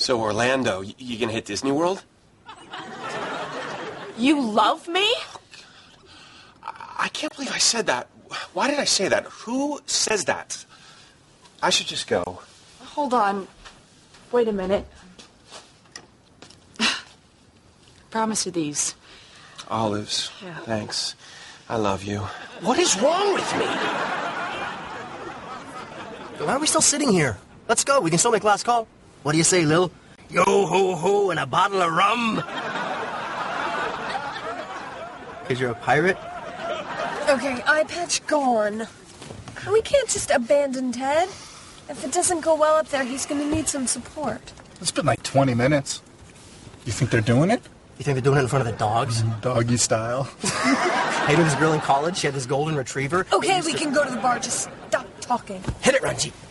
So, Orlando, you gonna hit Disney World? You love me? I can't believe I said that. Why did I say that? Who says that? I should just go. Hold on. Wait a minute. Promise you these. Olives. Yeah. Thanks. I love you. What is wrong with me? Why are we still sitting here? Let's go. We can still make last call. What do you say, Lil? Yo ho ho and a bottle of rum? Because you're a pirate? Okay, eye patch gone. We can't just abandon Ted. If it doesn't go well up there, he's going to need some support. It's been like 20 minutes. You think they're doing it? You think they're doing it in front of the dogs? Doggy style. Hey, to this girl in college, she had this golden retriever. Okay, we can go to the bar. Just stop talking. Hit it, Ranji.